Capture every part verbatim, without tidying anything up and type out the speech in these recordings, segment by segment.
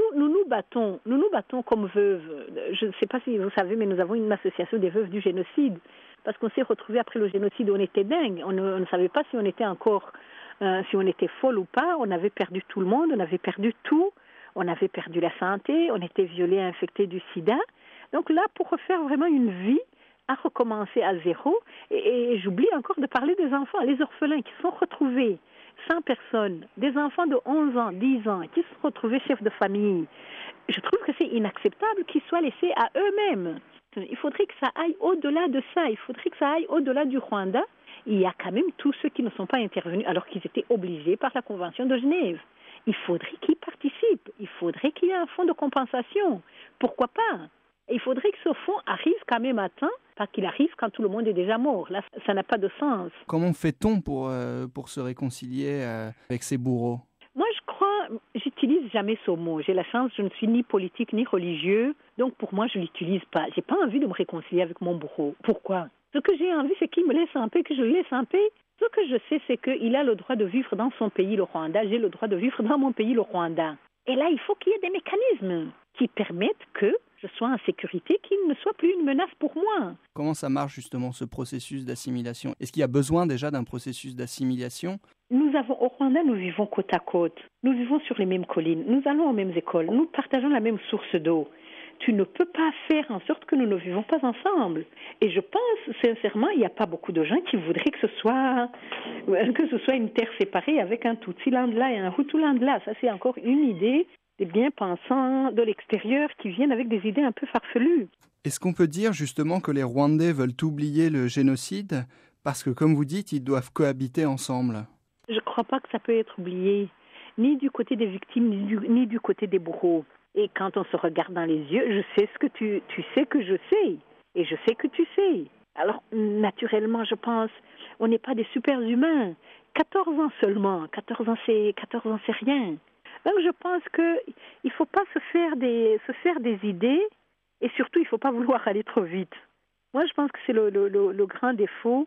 nous, nous nous battons, nous nous battons comme veuves. Je ne sais pas si vous savez, mais nous avons une association des veuves du génocide. Parce qu'on s'est retrouvés après le génocide, on était dingues. On ne, on ne savait pas si on était encore, euh, si on était folle ou pas. On avait perdu tout le monde, on avait perdu tout. On avait perdu la santé, on était violés, infectés du sida. Donc là, pour refaire vraiment une vie, à recommencer à zéro, et, et j'oublie encore de parler des enfants, les orphelins qui sont retrouvés sans personne, des enfants de onze ans, dix ans, qui sont retrouvés chefs de famille. Je trouve que c'est inacceptable qu'ils soient laissés à eux-mêmes. Il faudrait que ça aille au-delà de ça, il faudrait que ça aille au-delà du Rwanda. Il y a quand même tous ceux qui ne sont pas intervenus alors qu'ils étaient obligés par la Convention de Genève. Il faudrait qu'ils participent, il faudrait qu'il y ait un fonds de compensation. Pourquoi pas? Il faudrait que ce fonds arrive quand même à temps, pas qu'il arrive quand tout le monde est déjà mort. Là, ça n'a pas de sens. Comment fait-on pour, euh, pour se réconcilier euh, avec ces bourreaux? Moi, je crois, j'utilise jamais ce mot. J'ai la chance, je ne suis ni politique ni religieux, donc pour moi, je l'utilise pas. J'ai pas envie de me réconcilier avec mon bourreau. Pourquoi? Ce que j'ai envie, c'est qu'il me laisse en paix, que je le laisse en paix. Ce que je sais, c'est qu'il a le droit de vivre dans son pays, le Rwanda. J'ai le droit de vivre dans mon pays, le Rwanda. Et là, il faut qu'il y ait des mécanismes qui permettent que je sois en sécurité, qu'il ne soit plus une menace pour moi. Comment ça marche justement ce processus d'assimilation? Est-ce qu'il y a besoin déjà d'un processus d'assimilation? Nous avons, au Rwanda, nous vivons côte à côte. Nous vivons sur les mêmes collines. Nous allons aux mêmes écoles. Nous partageons la même source d'eau. Tu ne peux pas faire en sorte que nous ne vivons pas ensemble. Et je pense, sincèrement, il n'y a pas beaucoup de gens qui voudraient que ce soit, que ce soit une terre séparée avec un Tutsi-land là et un Hutu-land là. Ça, c'est encore une idée des bien-pensants de l'extérieur qui viennent avec des idées un peu farfelues. Est-ce qu'on peut dire justement que les Rwandais veulent oublier le génocide parce que, comme vous dites, ils doivent cohabiter ensemble? Je ne crois pas que ça peut être oublié, ni du côté des victimes, ni du, ni du côté des bourreaux. Et quand on se regarde dans les yeux, je sais ce que tu, tu sais que je sais, et je sais que tu sais. Alors, naturellement, je pense, on n'est pas des super-humains. quatorze ans seulement, quatorze ans, c'est, quatorze ans, c'est rien. Donc, je pense qu'il ne faut pas se faire, des, se faire des idées, et surtout, il ne faut pas vouloir aller trop vite. Moi, je pense que c'est le, le, le, le grand défaut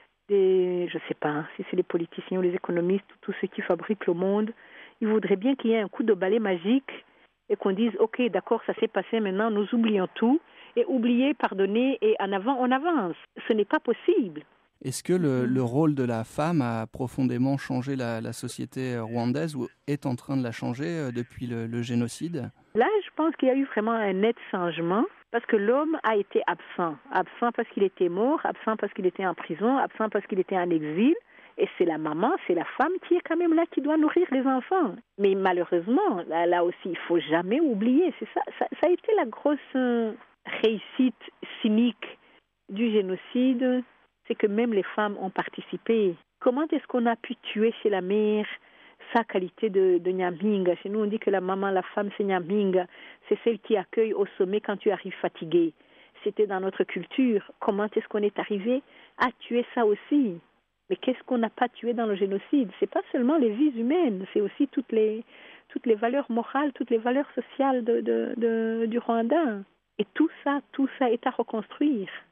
des, je ne sais pas, si c'est les politiciens ou les économistes, ou tous ceux qui fabriquent le monde. Ils voudraient bien qu'il y ait un coup de balai magique et qu'on dise, ok, d'accord, ça s'est passé, maintenant nous oublions tout, et oublier, pardonner, et en avant, on avance. Ce n'est pas possible. Est-ce que le, le rôle de la femme a profondément changé la, la société rwandaise ou est en train de la changer depuis le, le génocide? Là, je pense qu'il y a eu vraiment un net changement, parce que l'homme a été absent. Absent parce qu'il était mort, absent parce qu'il était en prison, absent parce qu'il était en exil. Et c'est la maman, c'est la femme qui est quand même là, qui doit nourrir les enfants. Mais malheureusement, là, là aussi, il ne faut jamais oublier. C'est ça, ça, ça a été la grosse euh, réussite cynique du génocide, c'est que même les femmes ont participé. Comment est-ce qu'on a pu tuer chez la mère sa qualité de, de Nyampinga? Chez nous, on dit que la maman, la femme, c'est Nyampinga. C'est celle qui accueille au sommet quand tu arrives fatigué. C'était dans notre culture. Comment est-ce qu'on est arrivé à tuer ça aussi? Mais qu'est-ce qu'on n'a pas tué dans le génocide? C'est pas seulement les vies humaines, c'est aussi toutes les, toutes les valeurs morales, toutes les valeurs sociales de, de, de, du Rwanda. Et tout ça, tout ça est à reconstruire.